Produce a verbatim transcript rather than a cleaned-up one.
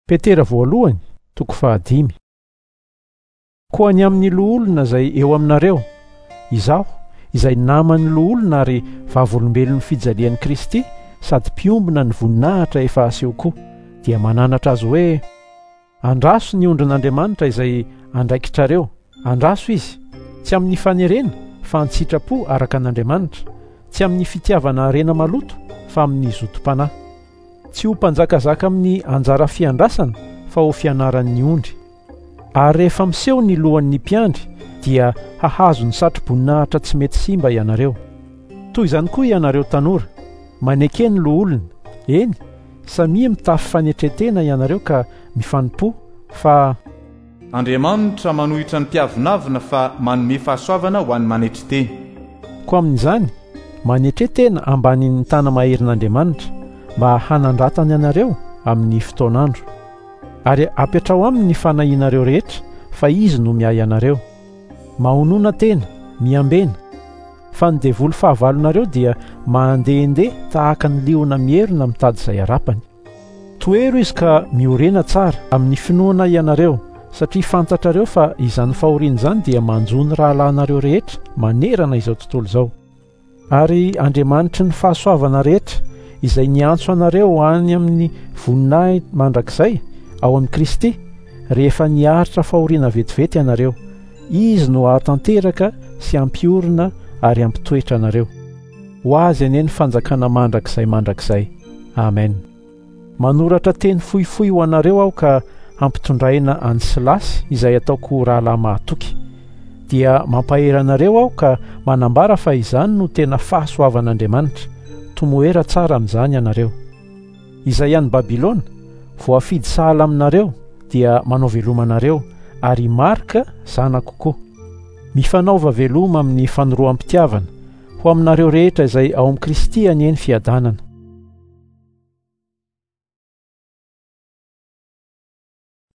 Petera voalohany toko fahadimy. Koa ny amin'ny loholona izay eo aminareo, izaho izay namany loholona ary vavolombelon'ny fijalian'i Kristy sady mpiombona ny voninahitra efa aseho koa, dia mananatra azy hoe andraso ny ondrin'Andriamanitra izay andraikitrareo. Andraso izy, tsy amin'ny fanerena fa amin'ny sitrapo araka an'Andriamanitra, tsy amin'ny fitiavana harena maloto fa amin'ny zotom-panahy, tsy ho mpanjakazaka amin'ny anjara fiandrasana fa ho fianaran'ny ondry. Ary rehefa miseho ny lohan'ny mpiandry dia hahazo ny satro-boninahitra tsy mety simba ianareo. Toy izany koa ianareo tanora, maneke ny loholona. Eny, samia mitafy fanetretena ianareo ka mifanompo, fa Andriamanitra manohitra ny mpiavonavina fa manome fahasoavana ho an'ny manetreteny. Koa amin'izany, manetretena ambanin'ny tana-maherin'Andriamanitra mba hanandratany ianareo amin'ny fotoanandro. Ary apetrao aminy ny fanahinareo rehetra fa izy no miay anareo. Mahonona tena, miambena, fa ny devoly fahavalonareo dia mandehandeha tahaka ny liona mierina mitady izay arapany. Toero izy ka miorena tsara amin'ny finoana ianareo, satria fantatrareo fa izany fahoriana izany dia manjo ny rahalanareo rehetra manerana izao tontolo izao. Ary Andriamanitra ny fahasoavana rehetra izay niantso anareo any amin'ny voninahitra mandrakizay ao amin'ny Kristy, rehefa niaritra fahoriana vetivety ianareo, izy no hahatanteraka sy hampiorina ary hampitoetra anareo. Ho azy anie ny fanjakana mandrakizay mandrakizay. Amen. Manoratra teny fohifohy ho anareo aho ka hampitondraina any Silasy izay ataoko rahalahy mahatoky. Dia mampahery anareo aho ka manambara fa izany no tena fahasoavan'Andriamanitra. Tomoera tsara amin'izany ianareo. Izay any Babilôna voafidy sahala aminareo dia manao veloma anareo ary Marka zanako koa. Mifanaova veloma amin'ny fanoroam-pitiavana ho aminareo rehetra izay ao amin'ny Kristy anieny fiadanana.